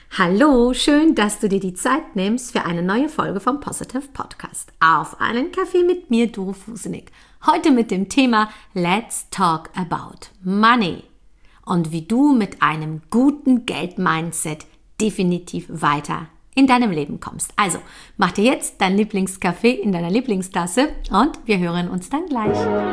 Hallo, schön, dass du dir die Zeit nimmst für eine neue Folge vom Positive Podcast. Auf einen Kaffee mit mir, Doro Fusenig. Heute mit dem Thema Let's Talk About Money und wie du mit einem guten Geld-Mindset definitiv weiter in deinem Leben kommst. Also, mach dir jetzt dein Lieblingskaffee in deiner Lieblingstasse und wir hören uns dann gleich.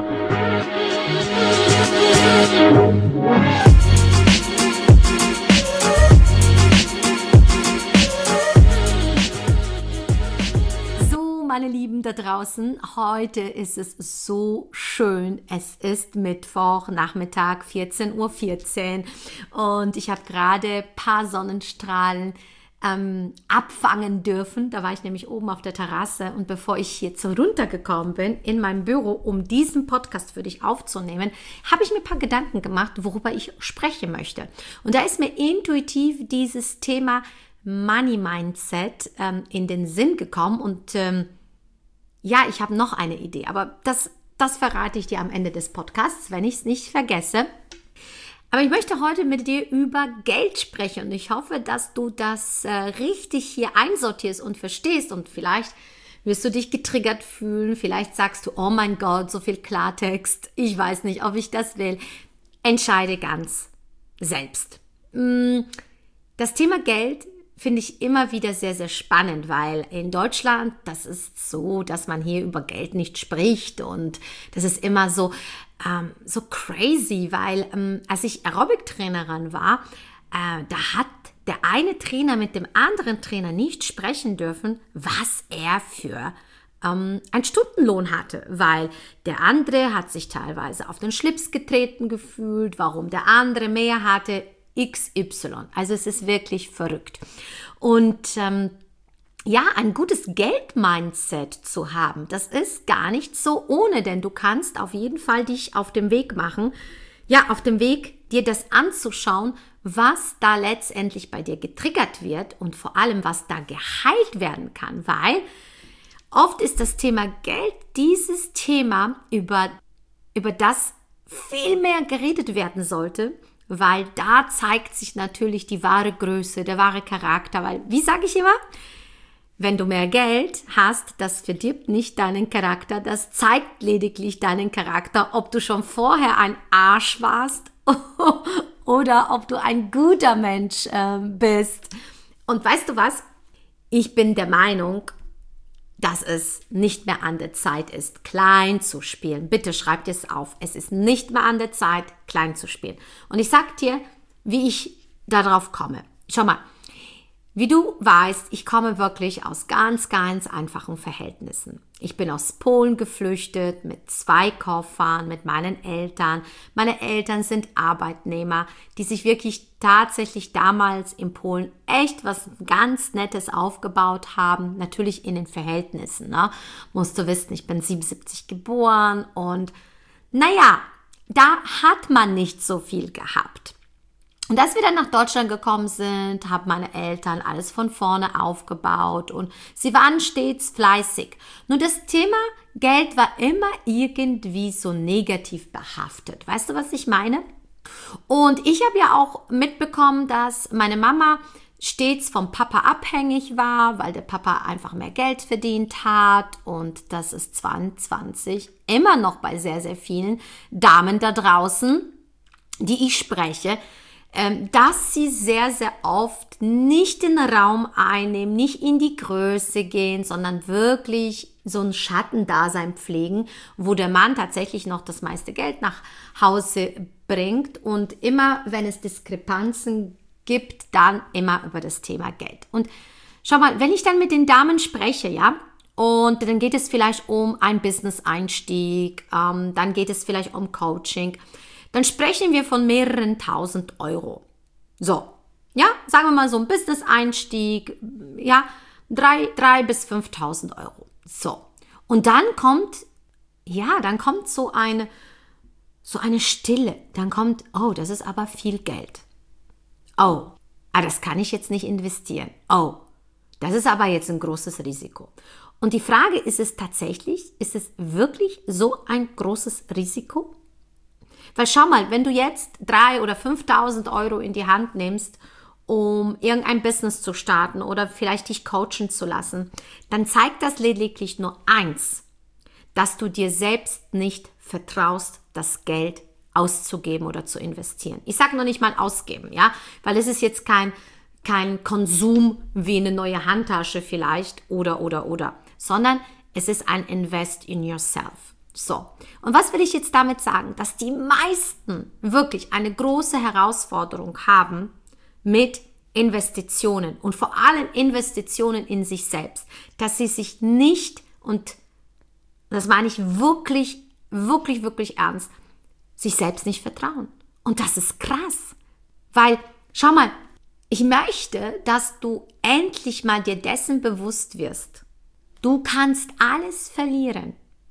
Meine Lieben da draußen, heute ist es so schön. Es ist Mittwoch, Nachmittag, 14:14 Uhr und ich habe gerade ein paar Sonnenstrahlen abfangen dürfen. Da war ich nämlich oben auf der Terrasse und bevor ich jetzt so runtergekommen bin in meinem Büro, um diesen Podcast für dich aufzunehmen, habe ich mir ein paar Gedanken gemacht, worüber ich sprechen möchte. Und da ist mir intuitiv dieses Thema Money Mindset in den Sinn gekommen und ja, ich habe noch eine Idee, aber das verrate ich dir am Ende des Podcasts, wenn ich es nicht vergesse. Aber ich möchte heute mit dir über Geld sprechen und ich hoffe, dass du das richtig hier einsortierst und verstehst und vielleicht wirst du dich getriggert fühlen, vielleicht sagst du, oh mein Gott, so viel Klartext, ich weiß nicht, ob ich das will. Entscheide ganz selbst. Das Thema Geld finde ich immer wieder sehr, sehr spannend, weil in Deutschland, das ist so, dass man hier über Geld nicht spricht und das ist immer so crazy, weil als ich Aerobic-Trainerin war, da hat der eine Trainer mit dem anderen Trainer nicht sprechen dürfen, was er für einen Stundenlohn hatte, weil der andere hat sich teilweise auf den Schlips getreten gefühlt, warum der andere mehr hatte, XY. Also es ist wirklich verrückt. Und ja, ein gutes Geld-Mindset zu haben, das ist gar nicht so ohne, denn du kannst auf jeden Fall dich auf dem Weg machen, ja, auf dem Weg, dir das anzuschauen, was da letztendlich bei dir getriggert wird und vor allem, was da geheilt werden kann, weil oft ist das Thema Geld dieses Thema, über das viel mehr geredet werden sollte, weil da zeigt sich natürlich die wahre Größe, der wahre Charakter, weil, wie sage ich immer, wenn du mehr Geld hast, das verdirbt nicht deinen Charakter, das zeigt lediglich deinen Charakter, ob du schon vorher ein Arsch warst oder ob du ein guter Mensch bist. Und weißt du was? Ich bin der Meinung, dass es nicht mehr an der Zeit ist, klein zu spielen. Bitte schreib dir es auf. Es ist nicht mehr an der Zeit, klein zu spielen. Und ich sag dir, wie ich darauf komme. Schau mal, wie du weißt, ich komme wirklich aus ganz, ganz einfachen Verhältnissen. Ich bin aus Polen geflüchtet mit 2 Koffern, mit meinen Eltern. Meine Eltern sind Arbeitnehmer, die sich wirklich tatsächlich damals in Polen echt was ganz Nettes aufgebaut haben. Natürlich in den Verhältnissen, ne? Musst du wissen, ich bin 77 geboren und naja, da hat man nicht so viel gehabt. Und als wir dann nach Deutschland gekommen sind, haben meine Eltern alles von vorne aufgebaut und sie waren stets fleißig. Nur das Thema Geld war immer irgendwie so negativ behaftet. Weißt du, was ich meine? Und ich habe ja auch mitbekommen, dass meine Mama stets vom Papa abhängig war, weil der Papa einfach mehr Geld verdient hat und das ist 22 immer noch bei sehr, sehr vielen Damen da draußen, die ich spreche, dass sie sehr, sehr oft nicht den Raum einnehmen, nicht in die Größe gehen, sondern wirklich so ein Schattendasein pflegen, wo der Mann tatsächlich noch das meiste Geld nach Hause bringt und immer, wenn es Diskrepanzen gibt, dann immer über das Thema Geld. Und schau mal, wenn ich dann mit den Damen spreche, ja, und dann geht es vielleicht um einen Business-Einstieg, dann geht es vielleicht um Coaching, dann sprechen wir von mehreren 1.000 Euro. So, ja, sagen wir mal so ein Business-Einstieg, ja, 3.000 bis 5.000 Euro. So, und dann kommt so eine Stille. Dann kommt, oh, das ist aber viel Geld. Oh, das kann ich jetzt nicht investieren. Oh, das ist aber jetzt ein großes Risiko. Und die Frage ist es wirklich so ein großes Risiko? Weil schau mal, wenn du jetzt 3.000 oder 5.000 Euro in die Hand nimmst um irgendein Business zu starten oder vielleicht dich coachen zu lassen, dann zeigt das lediglich nur eins, dass du dir selbst nicht vertraust, das Geld auszugeben oder zu investieren. Ich sage noch nicht mal ausgeben, ja, weil es ist jetzt kein Konsum wie eine neue Handtasche vielleicht oder, sondern es ist ein Invest in yourself. So, und was will ich jetzt damit sagen? Dass die meisten wirklich eine große Herausforderung haben mit Investitionen und vor allem Investitionen in sich selbst, dass sie sich nicht, und das meine ich wirklich, wirklich, wirklich ernst, sich selbst nicht vertrauen. Und das ist krass, weil, schau mal, ich möchte, dass du endlich mal dir dessen bewusst wirst. Du kannst alles verlieren.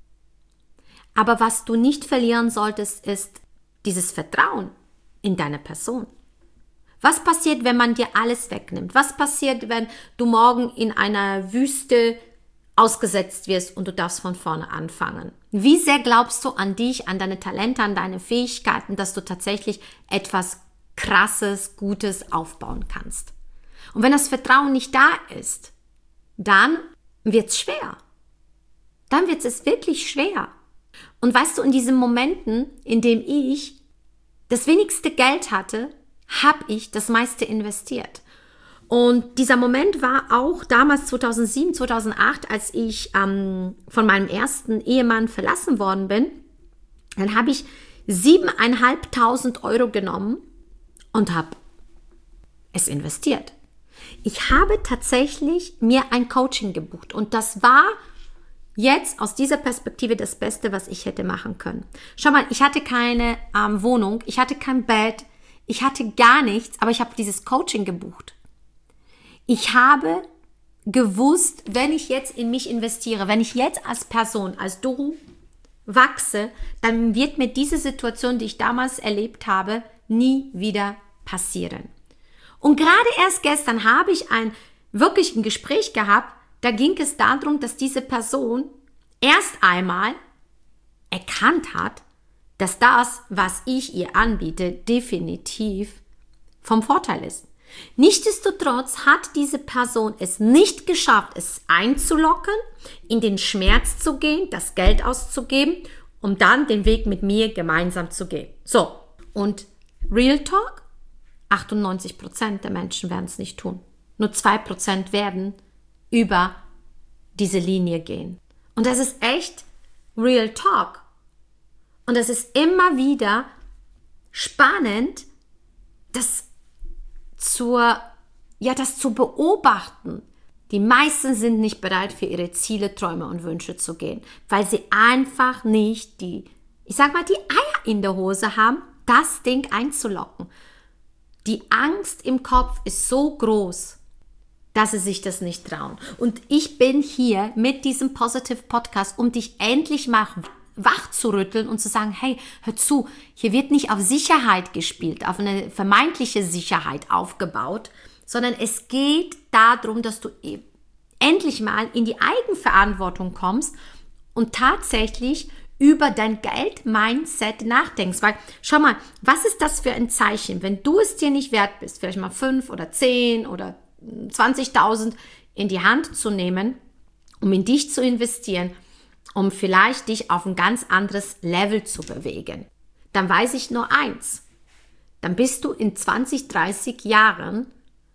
Aber was du nicht verlieren solltest, ist dieses Vertrauen in deine Person. Was passiert, wenn man dir alles wegnimmt? Was passiert, wenn du morgen in einer Wüste ausgesetzt wirst und du darfst von vorne anfangen? Wie sehr glaubst du an dich, an deine Talente, an deine Fähigkeiten, dass du tatsächlich etwas Krasses, Gutes aufbauen kannst? Und wenn das Vertrauen nicht da ist, dann wird es schwer. Dann wird es wirklich schwer. Und weißt du, in diesen Momenten, in denen ich das wenigste Geld hatte, habe ich das meiste investiert. Und dieser Moment war auch damals 2007, 2008, als ich von meinem ersten Ehemann verlassen worden bin. Dann habe ich 7.500 Euro genommen und habe es investiert. Ich habe tatsächlich mir ein Coaching gebucht und das war jetzt aus dieser Perspektive das Beste, was ich hätte machen können. Schau mal, ich hatte keine Wohnung, ich hatte kein Bett, ich hatte gar nichts, aber ich habe dieses Coaching gebucht. Ich habe gewusst, wenn ich jetzt in mich investiere, wenn ich jetzt als Person, als du wachse, dann wird mir diese Situation, die ich damals erlebt habe, nie wieder passieren. Und gerade erst gestern habe ich wirklich ein Gespräch gehabt, da ging es darum, dass diese Person erst einmal erkannt hat, dass das, was ich ihr anbiete, definitiv vom Vorteil ist. Nichtsdestotrotz hat diese Person es nicht geschafft, es einzulocken, in den Schmerz zu gehen, das Geld auszugeben, um dann den Weg mit mir gemeinsam zu gehen. So, und Real Talk, 98% der Menschen werden es nicht tun. Nur 2% werden über diese Linie gehen. Und das ist echt Real Talk. Und es ist immer wieder spannend, das zu beobachten. Die meisten sind nicht bereit, für ihre Ziele, Träume und Wünsche zu gehen, weil sie einfach nicht die Eier in der Hose haben, das Ding einzulocken. Die Angst im Kopf ist so groß, dass sie sich das nicht trauen. Und ich bin hier mit diesem Positive Podcast, um dich endlich mal wach zu rütteln und zu sagen, hey, hör zu, hier wird nicht auf Sicherheit gespielt, auf eine vermeintliche Sicherheit aufgebaut, sondern es geht darum, dass du endlich mal in die Eigenverantwortung kommst und tatsächlich über dein Geld-Mindset nachdenkst. Weil, schau mal, was ist das für ein Zeichen, wenn du es dir nicht wert bist, vielleicht mal 5 oder 10 oder 20.000 in die Hand zu nehmen, um in dich zu investieren, um vielleicht dich auf ein ganz anderes Level zu bewegen. Dann weiß ich nur eins, dann bist du in 20, 30 Jahren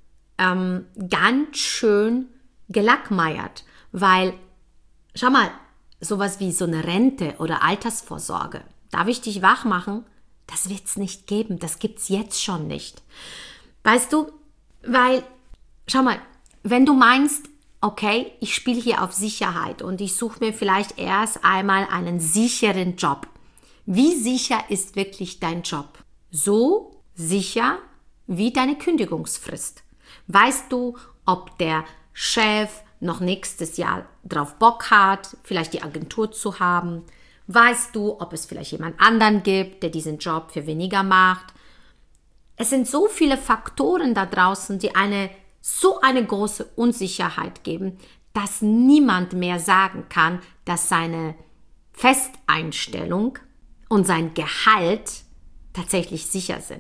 ganz schön gelackmeiert, weil, schau mal, sowas wie so eine Rente oder Altersvorsorge, darf ich dich wach machen? Das wird es nicht geben, das gibt es jetzt schon nicht. Weißt du, weil, schau mal, wenn du meinst, okay, ich spiele hier auf Sicherheit und ich suche mir vielleicht erst einmal einen sicheren Job. Wie sicher ist wirklich dein Job? So sicher wie deine Kündigungsfrist. Weißt du, ob der Chef noch nächstes Jahr drauf Bock hat, vielleicht die Agentur zu haben? Weißt du, ob es vielleicht jemand anderen gibt, der diesen Job für weniger macht? Es sind so viele Faktoren da draußen, die so eine große Unsicherheit geben, dass niemand mehr sagen kann, dass seine Festeinstellung und sein Gehalt tatsächlich sicher sind.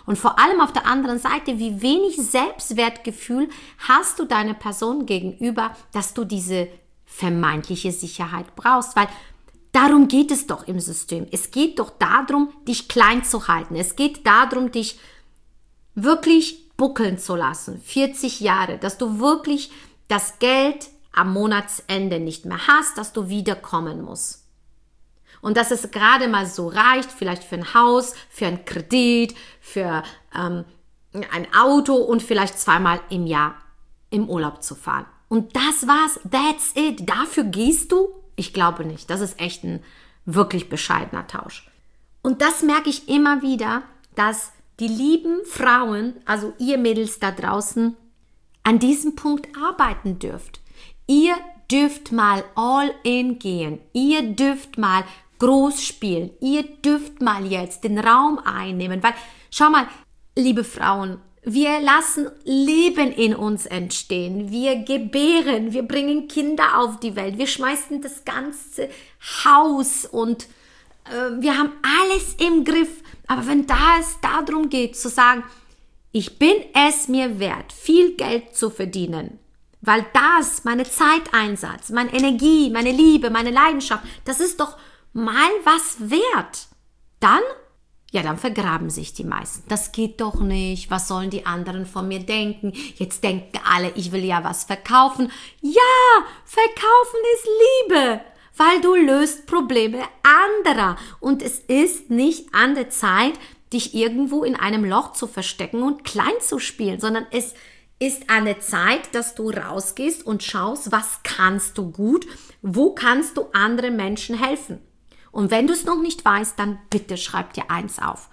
Und vor allem auf der anderen Seite, wie wenig Selbstwertgefühl hast du deiner Person gegenüber, dass du diese vermeintliche Sicherheit brauchst, weil darum geht es doch im System. Es geht doch darum, dich klein zu halten. Es geht darum, dich wirklich buckeln zu lassen. 40 Jahre, dass du wirklich das Geld am Monatsende nicht mehr hast, dass du wiederkommen musst. Und dass es gerade mal so reicht, vielleicht für ein Haus, für einen Kredit, für ein Auto und vielleicht 2-mal im Jahr im Urlaub zu fahren. Und das war's, that's it. Dafür gehst du? Ich glaube nicht. Das ist echt ein wirklich bescheidener Tausch. Und das merke ich immer wieder, dass die lieben Frauen, also ihr Mädels da draußen, an diesem Punkt arbeiten dürft. Ihr dürft mal all in gehen. Ihr dürft mal groß spielen. Ihr dürft mal jetzt den Raum einnehmen. Weil, schau mal, liebe Frauen, wir lassen Leben in uns entstehen. Wir gebären, wir bringen Kinder auf die Welt. Wir schmeißen das ganze Haus und wir haben alles im Griff. Aber wenn es darum geht, zu sagen, ich bin es mir wert, viel Geld zu verdienen, weil das, meine Zeiteinsatz, meine Energie, meine Liebe, meine Leidenschaft, das ist doch mal was wert, dann vergraben sich die meisten. Das geht doch nicht. Was sollen die anderen von mir denken? Jetzt denken alle, ich will ja was verkaufen. Ja, verkaufen ist Liebe, weil du löst Probleme anderer. Und es ist nicht an der Zeit, dich irgendwo in einem Loch zu verstecken und klein zu spielen, sondern es ist an der Zeit, dass du rausgehst und schaust, was kannst du gut, wo kannst du anderen Menschen helfen. Und wenn du es noch nicht weißt, dann bitte schreib dir eins auf.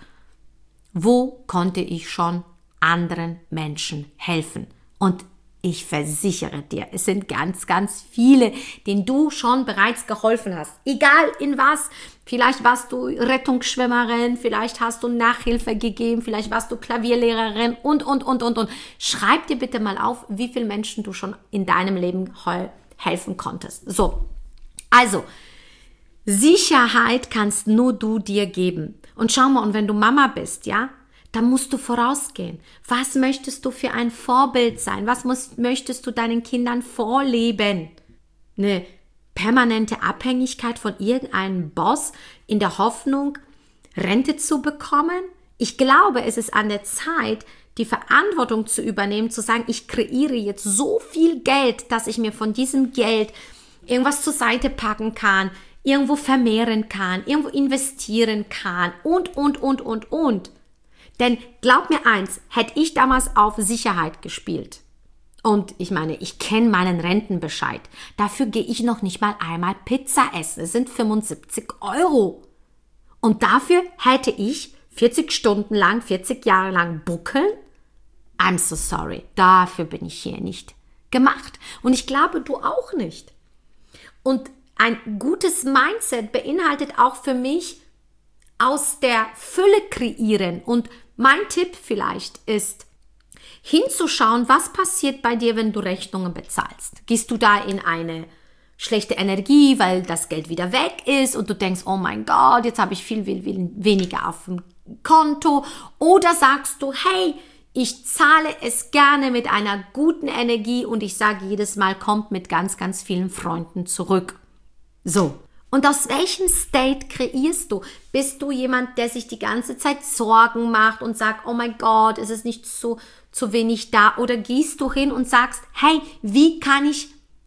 Wo konnte ich schon anderen Menschen helfen? Und ich versichere dir, es sind ganz, ganz viele, denen du schon bereits geholfen hast. Egal in was. Vielleicht warst du Rettungsschwimmerin, vielleicht hast du Nachhilfe gegeben, vielleicht warst du Klavierlehrerin und. Schreib dir bitte mal auf, wie viele Menschen du schon in deinem Leben helfen konntest. So, also, Sicherheit kannst nur du dir geben. Und schau mal, und wenn du Mama bist, ja, dann musst du vorausgehen. Was möchtest du für ein Vorbild sein? Was möchtest du deinen Kindern vorleben? Eine permanente Abhängigkeit von irgendeinem Boss in der Hoffnung, Rente zu bekommen? Ich glaube, es ist an der Zeit, die Verantwortung zu übernehmen, zu sagen, ich kreiere jetzt so viel Geld, dass ich mir von diesem Geld irgendwas zur Seite packen kann, irgendwo vermehren kann, irgendwo investieren kann und. Denn glaub mir eins, hätte ich damals auf Sicherheit gespielt und ich meine, ich kenne meinen Rentenbescheid, dafür gehe ich noch nicht mal einmal Pizza essen, es sind 75 €. Und dafür hätte ich 40 Stunden lang, 40 Jahre lang buckeln? I'm so sorry, dafür bin ich hier nicht gemacht. Und ich glaube, du auch nicht. Und ein gutes Mindset beinhaltet auch für mich aus der Fülle kreieren. Und mein Tipp vielleicht ist, hinzuschauen, was passiert bei dir, wenn du Rechnungen bezahlst. Gehst du da in eine schlechte Energie, weil das Geld wieder weg ist und du denkst, oh mein Gott, jetzt habe ich viel weniger auf dem Konto? Oder sagst du, hey, ich zahle es gerne mit einer guten Energie und ich sage jedes Mal, kommt mit ganz, ganz vielen Freunden zurück. So, und aus welchem State kreierst du? Bist du jemand, der sich die ganze Zeit Sorgen macht und sagt, oh mein Gott, es ist nicht zu wenig da? Oder gehst du hin und sagst, hey, wie kann ich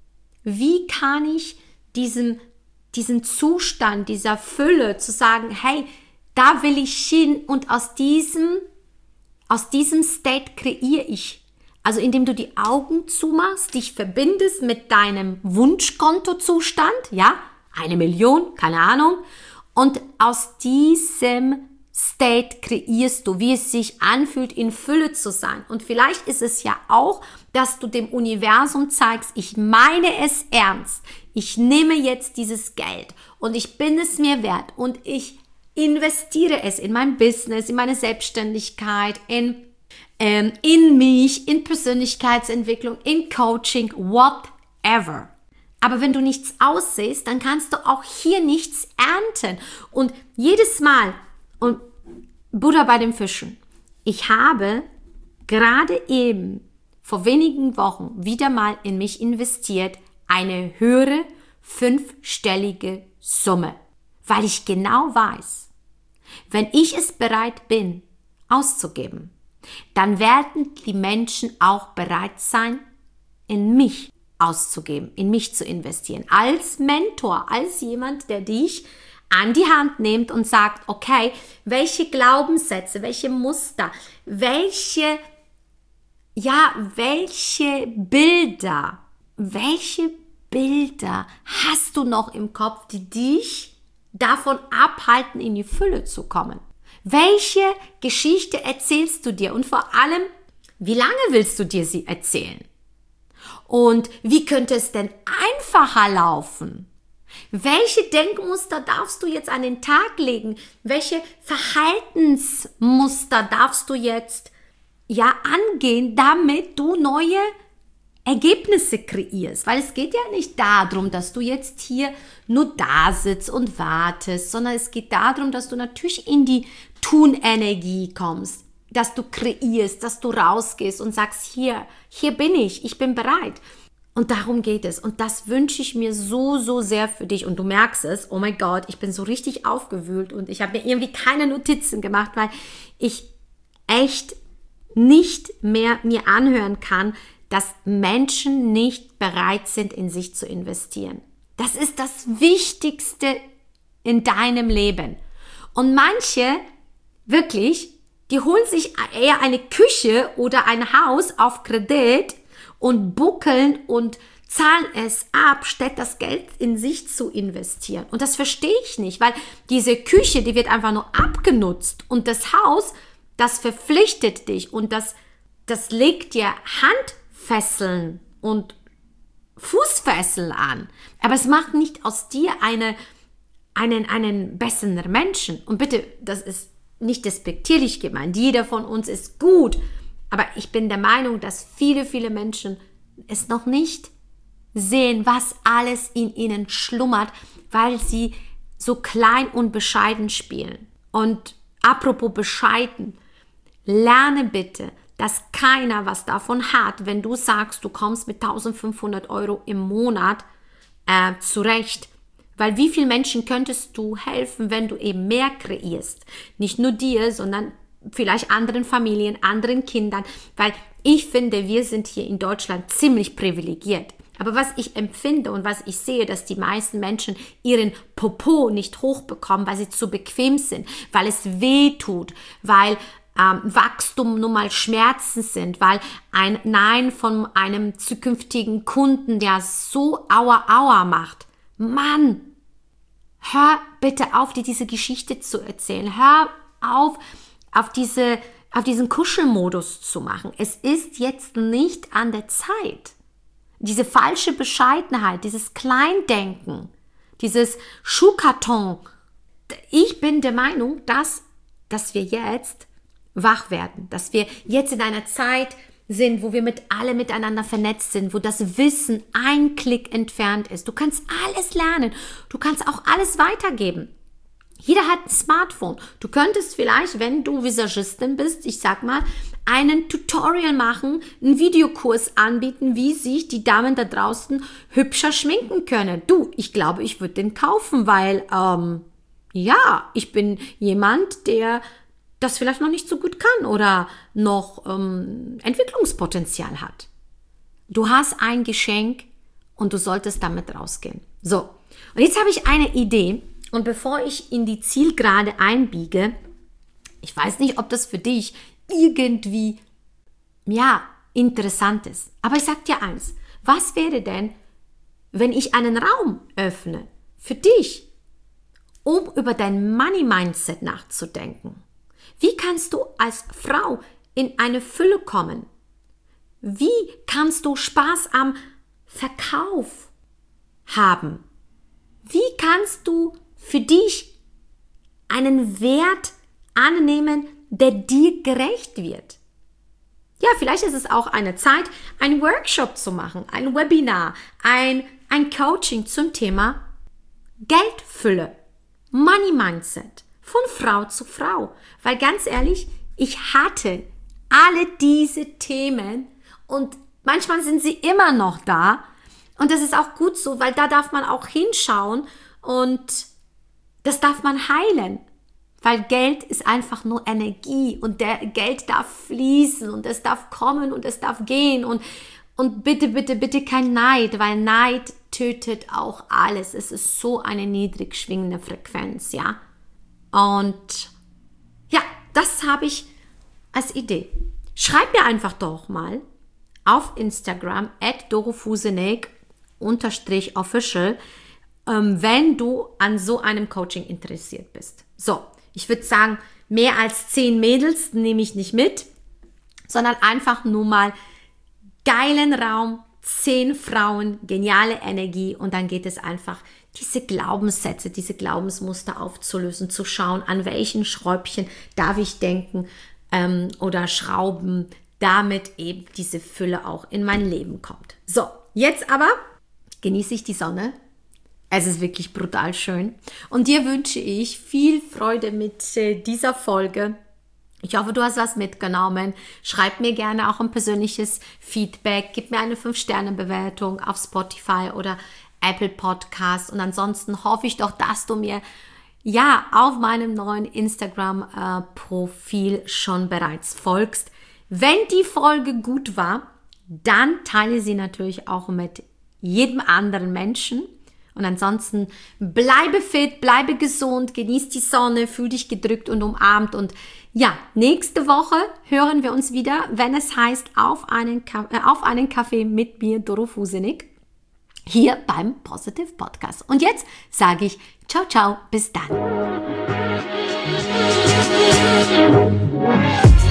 diesen Zustand, dieser Fülle zu sagen, hey, da will ich hin und aus diesem State kreiere ich. Also indem du die Augen zumachst, dich verbindest mit deinem Wunschkontozustand, ja, 1 Million, keine Ahnung, und aus diesem State kreierst du, wie es sich anfühlt, in Fülle zu sein. Und vielleicht ist es ja auch, dass du dem Universum zeigst, ich meine es ernst, ich nehme jetzt dieses Geld und ich bin es mir wert und ich investiere es in mein Business, in meine Selbstständigkeit, in mich, in Persönlichkeitsentwicklung, in Coaching, whatever. Aber wenn du nichts aussiehst, dann kannst du auch hier nichts ernten. Und jedes Mal, und Buddha bei den Fischen, ich habe gerade eben vor wenigen Wochen wieder mal in mich investiert, eine höhere 5-stellige Summe, weil ich genau weiß, wenn ich es bereit bin, auszugeben, dann werden die Menschen auch bereit sein, in mich auszugeben, in mich zu investieren. Als Mentor, als jemand, der dich an die Hand nimmt und sagt, okay, welche Glaubenssätze, welche Muster, welche Bilder hast du noch im Kopf, die dich davon abhalten, in die Fülle zu kommen? Welche Geschichte erzählst du dir? Und vor allem, wie lange willst du dir sie erzählen? Und wie könnte es denn einfacher laufen? Welche Denkmuster darfst du jetzt an den Tag legen? Welche Verhaltensmuster darfst du jetzt angehen, damit du neue Ergebnisse kreierst? Weil es geht ja nicht darum, dass du jetzt hier nur da sitzt und wartest, sondern es geht darum, dass du natürlich in die Tun-Energie kommst, dass du kreierst, dass du rausgehst und sagst, hier bin ich bin bereit. Und darum geht es. Und das wünsche ich mir so, so sehr für dich. Und du merkst es, oh mein Gott, ich bin so richtig aufgewühlt und ich habe mir irgendwie keine Notizen gemacht, weil ich echt nicht mehr mir anhören kann, dass Menschen nicht bereit sind, in sich zu investieren. Das ist das Wichtigste in deinem Leben. Und manche, wirklich, die holen sich eher eine Küche oder ein Haus auf Kredit und buckeln und zahlen es ab, statt das Geld in sich zu investieren. Und das verstehe ich nicht, weil diese Küche, die wird einfach nur abgenutzt und das Haus, das verpflichtet dich und das legt dir Handfesseln und Fußfesseln an. Aber es macht nicht aus dir einen besseren Menschen. Und bitte, das ist nicht despektierlich gemeint. Jeder von uns ist gut. Aber ich bin der Meinung, dass viele, viele Menschen es noch nicht sehen, was alles in ihnen schlummert, weil sie so klein und bescheiden spielen. Und apropos bescheiden, lerne bitte, dass keiner was davon hat, wenn du sagst, du kommst mit 1.500 € im Monat zurecht. Weil wie vielen Menschen könntest du helfen, wenn du eben mehr kreierst? Nicht nur dir, sondern vielleicht anderen Familien, anderen Kindern. Weil ich finde, wir sind hier in Deutschland ziemlich privilegiert. Aber was ich empfinde und was ich sehe, dass die meisten Menschen ihren Popo nicht hochbekommen, weil sie zu bequem sind, weil es weh tut, weil Wachstum nun mal Schmerzen sind, weil ein Nein von einem zukünftigen Kunden, der so aua macht. Mann, hör bitte auf, dir diese Geschichte zu erzählen. Hör auf diesen Kuschelmodus zu machen. Es ist jetzt nicht an der Zeit. Diese falsche Bescheidenheit, dieses Kleindenken, dieses Schuhkarton. Ich bin der Meinung, dass wir jetzt wach werden, dass wir jetzt in einer Zeit sind, wo wir alle miteinander vernetzt sind, wo das Wissen ein Klick entfernt ist. Du kannst alles lernen, du kannst auch alles weitergeben. Jeder hat ein Smartphone. Du könntest vielleicht, wenn du Visagistin bist, ich sag mal, einen Tutorial machen, einen Videokurs anbieten, wie sich die Damen da draußen hübscher schminken können. Du, ich glaube, ich würde den kaufen, weil, ich bin jemand, der das vielleicht noch nicht so gut kann oder noch Entwicklungspotenzial hat. Du hast ein Geschenk und du solltest damit rausgehen. So, und jetzt habe ich eine Idee und bevor ich in die Zielgerade einbiege, ich weiß nicht, ob das für dich irgendwie, interessant ist. Aber ich sag dir eins, was wäre denn, wenn ich einen Raum öffne für dich, um über dein Money-Mindset nachzudenken? Wie kannst du als Frau in eine Fülle kommen? Wie kannst du Spaß am Verkauf haben? Wie kannst du für dich einen Wert annehmen, der dir gerecht wird? Ja, vielleicht ist es auch eine Zeit, einen Workshop zu machen, ein Webinar, ein Coaching zum Thema Geldfülle, Money Mindset. Von Frau zu Frau. Weil ganz ehrlich, Ich hatte alle diese Themen und manchmal sind sie immer noch da. Und das ist auch gut so, weil da darf man auch hinschauen und das darf man heilen. Weil Geld ist einfach nur Energie und Geld darf fließen und es darf kommen und es darf gehen und bitte, bitte, bitte kein Neid, weil Neid tötet auch alles. Es ist so eine niedrig schwingende Frequenz, ja. Und ja, das habe ich als Idee. Schreib mir einfach doch mal auf Instagram @dorofusenig_official, wenn du an so einem Coaching interessiert bist. So, ich würde sagen, mehr als 10 Mädels nehme ich nicht mit, sondern einfach nur mal geilen Raum, 10 Frauen, geniale Energie und dann geht es einfach, diese Glaubenssätze, diese Glaubensmuster aufzulösen, zu schauen, an welchen Schräubchen darf ich denken oder schrauben, damit eben diese Fülle auch in mein Leben kommt. So, jetzt aber genieße ich die Sonne. Es ist wirklich brutal schön. Und dir wünsche ich viel Freude mit dieser Folge. Ich hoffe, du hast was mitgenommen. Schreib mir gerne auch ein persönliches Feedback. Gib mir eine 5-Sterne-Bewertung auf Spotify oder Apple Podcast. Und ansonsten hoffe ich doch, dass du mir auf meinem neuen Instagram-Profil schon bereits folgst. Wenn die Folge gut war, dann teile sie natürlich auch mit jedem anderen Menschen. Und ansonsten bleibe fit, bleibe gesund, genieß die Sonne, fühl dich gedrückt und umarmt. Und ja, nächste Woche hören wir uns wieder, wenn es heißt, auf einen Kaffee mit mir, Doro Fusenig, hier beim Positive Podcast. Und jetzt sage ich ciao, ciao, bis dann.